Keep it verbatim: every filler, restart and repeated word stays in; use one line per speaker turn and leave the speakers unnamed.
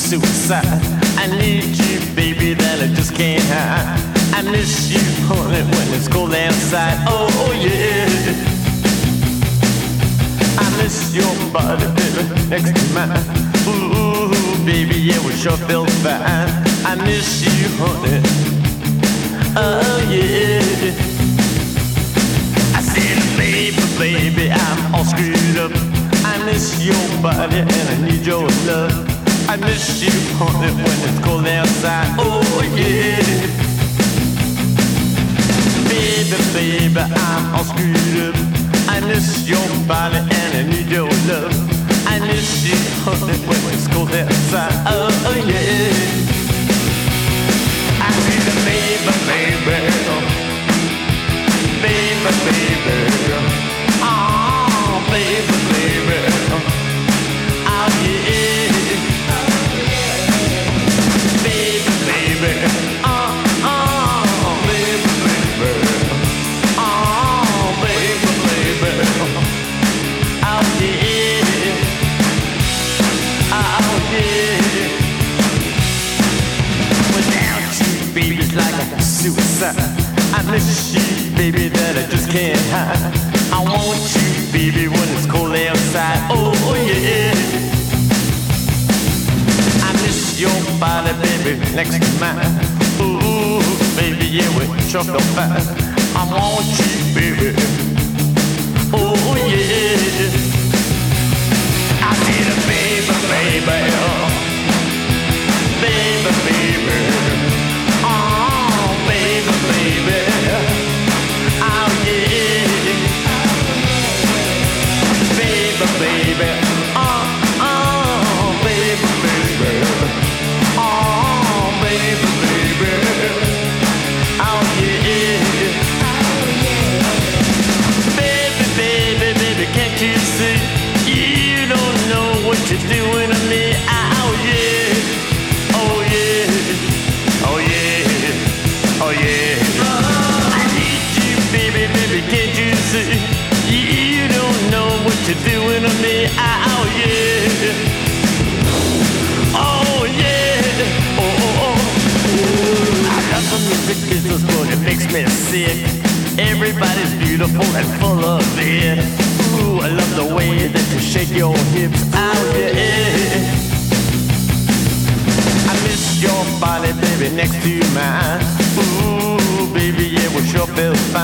suicide. I need you, baby, that I just can't hide. I miss you, honey, when it's cold outside. Oh, oh yeah. I miss your body, baby, next to mine. Ooh, baby, yeah, we sure feel fine. I miss you, honey. Oh yeah. I said, baby, baby, I'm all screwed up. I miss your body and I need your love. I miss you, honey, when it's cold outside. Oh yeah. Baby, baby, I'm all screwed up. I miss your body and I need your love. I miss you, honey, when it's cold outside. Oh yeah. I need a baby, baby, baby, baby, oh baby, baby, oh yeah, baby, baby, oh oh baby, baby, oh baby, baby, oh yeah, oh yeah. Without you, baby, it's like a suicide. I miss you, baby, that I just can't hide. I want you, baby, when it's cold outside. Oh, yeah. I miss your body, baby, next to mine. Ooh, baby, yeah, we sure feel fine. I want you, baby. Oh, yeah. I need a baby, baby. Baby, baby. Oh, baby, baby. Oh, yeah. Baby, baby. Oh, oh, baby, baby. Oh, baby, baby. Oh, yeah. Baby, baby, baby, can't you see? You don't know what you're doing to me. Oh, yeah. Oh, yeah. Oh, yeah. Oh, yeah. I need you, baby, baby, can't you see? You don't know what you're doing to me. Oh, yeah. Oh, yeah. Oh, oh, oh. I love the music business, but it makes me sick. Everybody's beautiful and full of it. Ooh, I love the way that you shake your hips. Oh, yeah. I miss your body, baby, next to mine. Ooh, baby, yeah, we sure feel